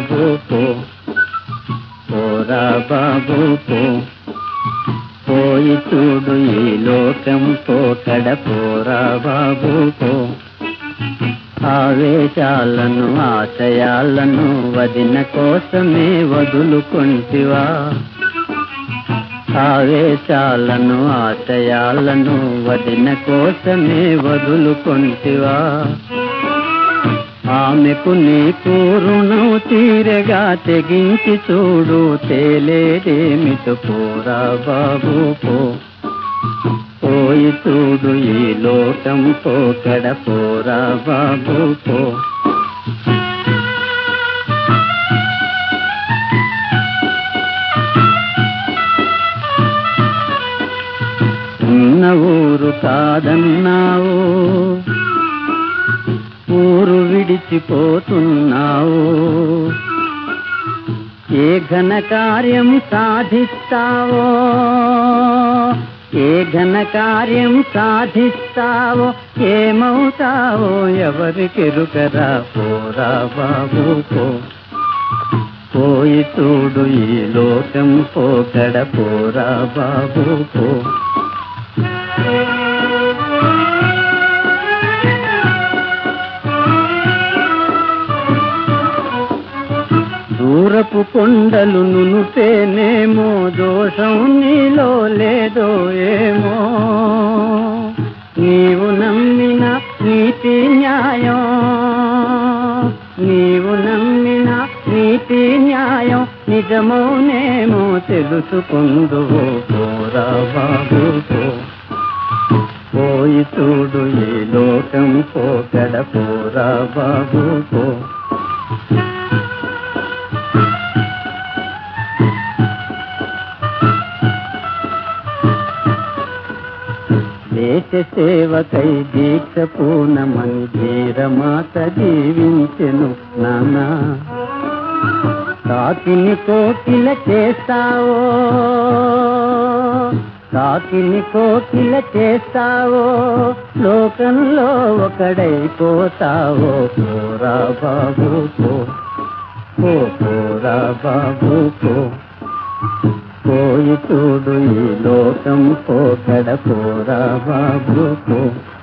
బాబు పో, పోరా బాబు పో, పోయి చూడు ఈ లోకం పోకడ, పోరా బాబు పో. ఆవేశాలను ఆశయాలను వదిన కోసమే వదులుకొంటివా, ఆవేశాలను ఆశయాలను వదిన కోసమే వదులుకొంటివా. ఆమెకు నీకు రుణం తీరగా తెగించి చూడు, తేలేదేమిటో పోరా బాబు పో, పోయి చూడు ఈ లోకం పోకడ, పోరా బాబు పో. ఉన్న ఊరు కాదన్నావు, ఊరు విడిచిపోతున్నావు. ఏ ఘన కార్యం సాధిస్తావో, ఏ ఘన కార్యం సాధిస్తావో, ఏమవుతావో ఎవరికెరుకరా, పోరా బాబు పో, పోయి చూడు ఈ లోకం పోకడ, పోరా బాబు పో. దూరపు కొండలు నునుపేనేమో, దోషం నీలో లేదో ఏమో. నీవు నమ్మిన నీతి న్యాయం, నీవు నమ్మిన నీతి న్యాయం నిజమౌనేమో తెలుసుకుందువో, పోరా బాబు పో, పోయి చూడు ఈ లోకం పోకడ, పోరా బాబు పో. దేశ సేవకై దీక్ష పూనమని ధీరమాత జీవించెను నానా. కాకిని కోకిల చేస్తావో, కాకిని కోకిల చేస్తావో, లోకంలో ఒకడైపోతావో, పోరా బాబు పో, పోరా బాబు పో. పోయి చూడు ఈ లోకం పోకడ, పోరా బాబు పో.